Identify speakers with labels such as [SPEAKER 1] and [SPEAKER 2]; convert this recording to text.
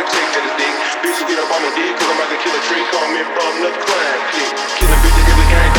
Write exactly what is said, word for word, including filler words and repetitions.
[SPEAKER 1] to take to the dick. Bitches get up on my dick, cause I'm about to kill a trick. Call me from the crime clique. Killing bitches in the gang.